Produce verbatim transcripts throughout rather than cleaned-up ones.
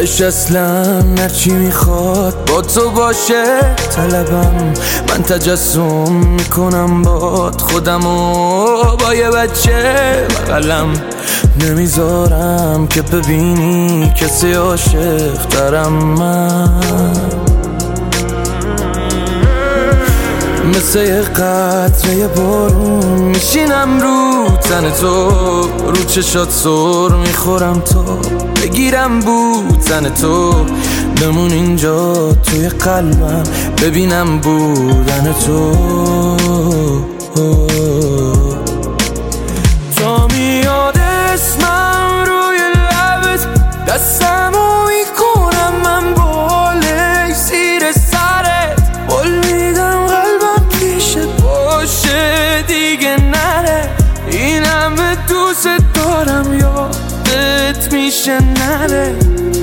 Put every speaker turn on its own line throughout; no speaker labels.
تش اصلا هرچی میخواد با تو باشه طلبم. من تجسم میکنم باد خودمو با یه بچه بغلم. نمیذارم که ببینی کسی عاشق دارم. من مثل یه قطره بارون میشینم رو تن تو، رو چشات سر میخورم تا بگیرم بوتن تو. بمون اینجا توی قلبم ببینم بودن تو. تا میاد اسمم روی لبت دستمو میکنم من بالای زیر سرت. قول میدم قلبم پیشت باشه دیگه نره. این همه دوست دارم یادت میشه نره.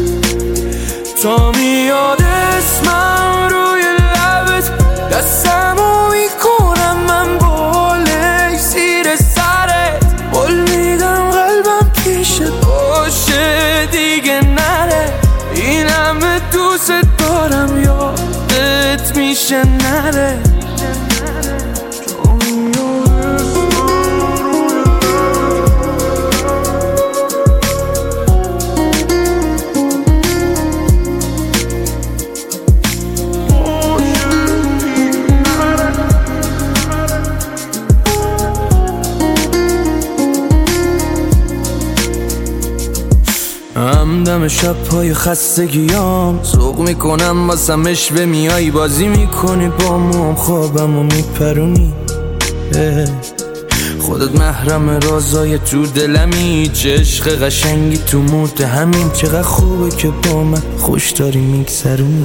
تا میاد اسمم روی لبت دستمو میکنم من بالای زیر سرت. قول میدم قلبم پیشت باشه دیگه نره. این همه دوست دارم یادت میشه نره. همدم شب‌های خستگیام سوق میکنم واسم اشوه میای بازی میکنی با موم خوابمو میپرونی. خودت محرم رازای تو دلمی، چه عشق قشنگی تو مود همین. چقدر خوبه که با من خوش داری میگذرونی.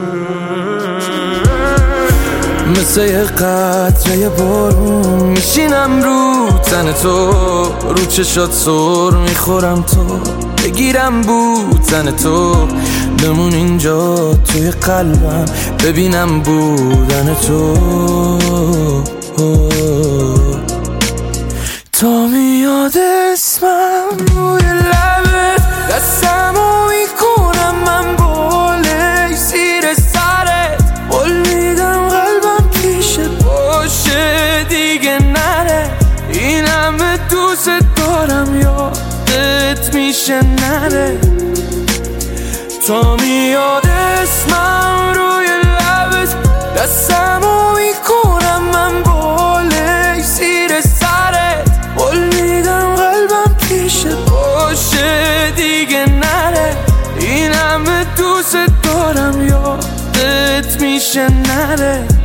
مثل یه قطره بارون میشینم رو تن تو، رو چشات سر میخورم تا بگیرم بوتن تو. بمون اینجا توی قلبم ببینم بودن تو. تا میاد اسمم روی لبت دستمو میکنم من بالای زیر سرت. قول میدم قلبم پیشت باشه دیگه نره. این همه دوست دارم یادت میشه نره. تا میاد اسمم روی لبت دستمو میکنم من بالای زیر سرت. قول میدم قلبم پیشت باشه دیگه نره. این همه دوست دارم یادت میشه نره.